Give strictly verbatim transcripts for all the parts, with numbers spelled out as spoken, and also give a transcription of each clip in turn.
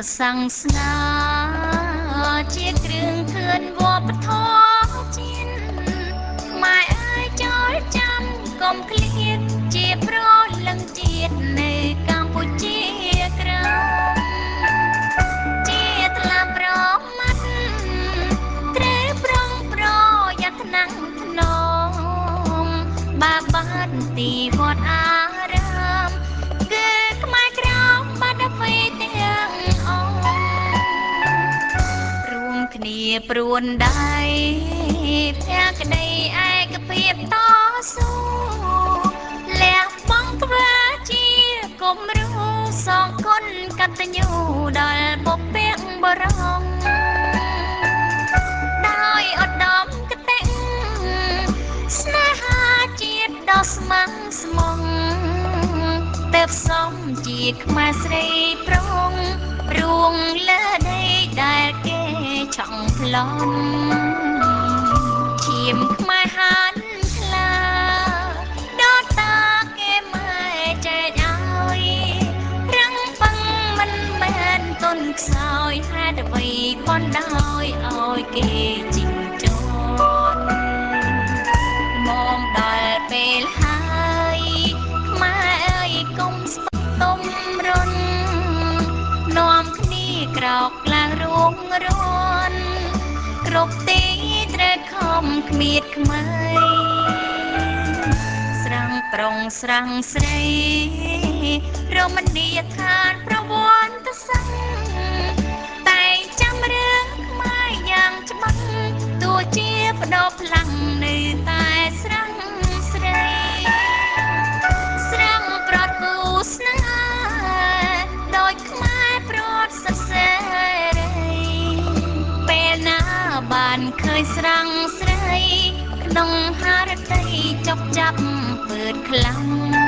សាំងស្នាជាគ្រឿងធឿនវប្បធម៌ជាតិម៉ែអើយចូលចាំកុំឃ្លាតជាប្រលឹងជាតិនៅកម្ពុជាក្រោមជាថ្លាប្រមាត់ត្រូវប្រុងប្រយ័ត្នថ្នាំងថ្នមបាបាត់ទីវត្តអារាមគឺខ្មែរក្រមបាត់អ្វីទាំងអង្គរួមគ្នាព្រួនដៃផ្ទះក្តីឯកភាពតស៊ូលះបង់ធ្វើជាគំរូសងគុណកតញ្ញូដល់បុព្វបុរសដោយឧត្តមគតិស្នេហាជាតិដ៏ស្ម័គ្រស្មងទើបសមជាខ្មែរស្រីប្រុងរួងលើដីដែលគេឆក់ប្លន់ឈាមខ្មែរហានខ្លាដល់តាគេម៉ែចែកឲ្យរឹងបឹងមិនមែនទុនខ្សោយហេតុអ្វីបណ្ដោយឲ្យគេជីងចន់មកដល់ពេលហើយខ្មែរអើយគុំស្ទុំរុននាំគ្នាក្រោកឡើងរួងរួនគ្រប់ទីត្រូវខំគ្មៀតខ្មៃស្រាំងប្រុងស្រាំងស្រីរមណីយដ្ឋានប្រវត្តិសាស្ត្រតែងចាំរឿងខ្មែរយ៉ាងច្បាស់ទោះជាបដោផ្លាំងនៅតែស្រាំងស្រីស្រាំងប្រត់គូស្នេហាដោយខ្មែរប្រត់សរសេរីពេលណាបានឃើញស្រាំងស្រីក្នុងហារតីចុកចាប់ពើតខ្លាំង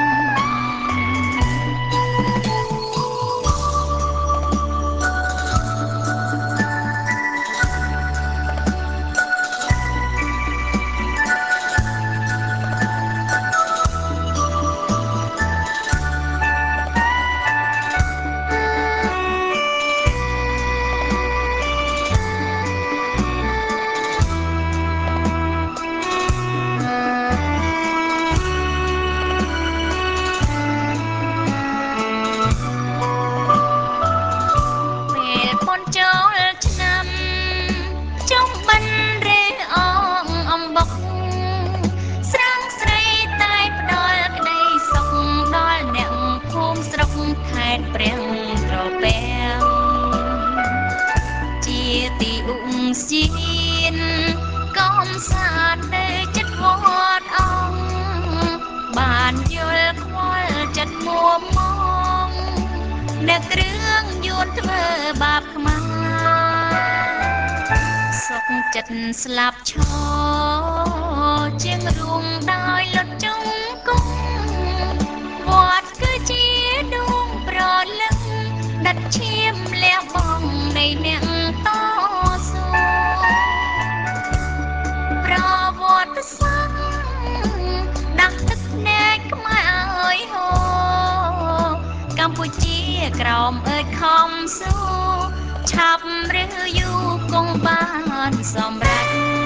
ពេលប៉ុនចូលឆ្នាំចុងបិណ្ឌរេអងអំបុកស្រាំងស្រីតែផ្ដល់ក្តីសុខដល់អ្នកភូមិស្រុកខេត្តព្រះត្រពាំងជាទីឧស្សាហ៍កំសាន្តនៅជិតវត្តអង្គបានយល់ខ្វល់ចិត្តមួមងអ្នកគ្រឿងយួនធ្វើបាបខ្មែរសុកចិត្តស្លាប់ឈរជាងរួងដោយលុតជង្គង់វត្តគឺជាដួងប្រលឹងដាច់ឈាមលះបង់នៃអ្នកតស៊ូប្រវត្តិសាស្ត្រដាក់ទឹកភ្នែកខ្មែរឲ្យហូរកម្ពុជាក្រោមអើយខំស៊ូឆាប់ឬយូរគង់បានសម្រេច